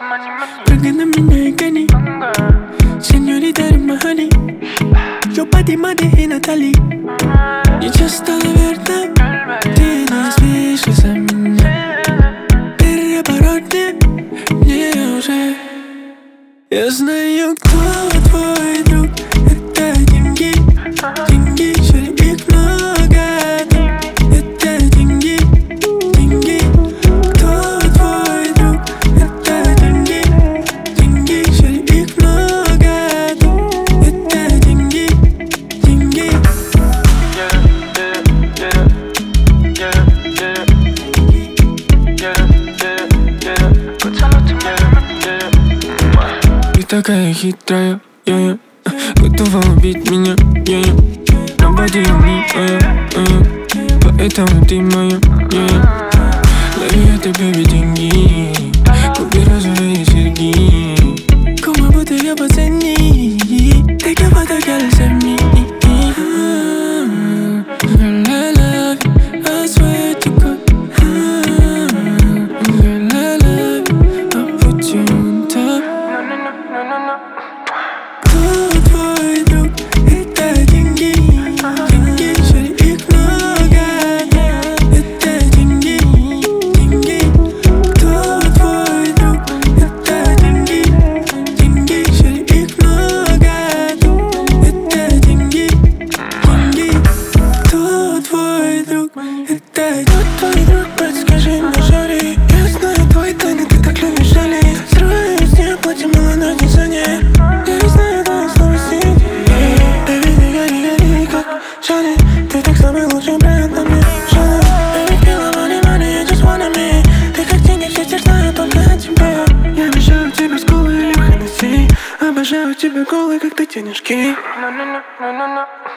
Прыгай на меня и гони, сеньорита Римахани. Yo pa' ti mate и Натали. Ничего стало верно, ты не спишь за меня. Переворотни мне уже. Я знаю, кто твой друг. Это деньги, деньги, шари их много. Это деньги, деньги. Кто твой друг? Это деньги, деньги, шари их много. Это деньги, деньги. Ты такая хитрая, готова убить меня, на воде не, поэтому ты моя, лови это, бэби, деньги, купи розовые серьги. Como botella поцени, take a photo, girl, send me. Girl, I love you, I swear to God. Girl, I love you, I'll put you on top. Кто твой друг? Это деньги, деньги, шари их много. Это деньги, деньги. Кто твой друг? Это деньги, деньги, шари их много. Это деньги, деньги. Кто твой друг? Это твой друг, подскажи мне, шари. Я знаю твои тайны, ты так любишь жалеть. Срываюсь с неба, темно на дизайне. Я не знаю твоих слабостей. Baby, ты гори, как Шани. Ты так самый лучший бренд на мне, Шани. Baby, feel money, money, I just wanna me. Ты как деньги, все теперь знаю только о тебе. Я обожаю тебя с колой или Хеннесси. Обожаю тебя голой, как ты денежки.